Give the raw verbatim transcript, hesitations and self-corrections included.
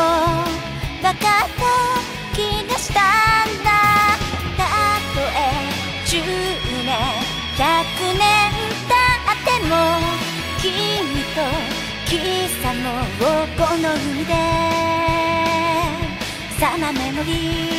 分かった気がしたんだ。たとえじゅうねんひゃくねん経っても君とキスさもこの海でサマーメモリー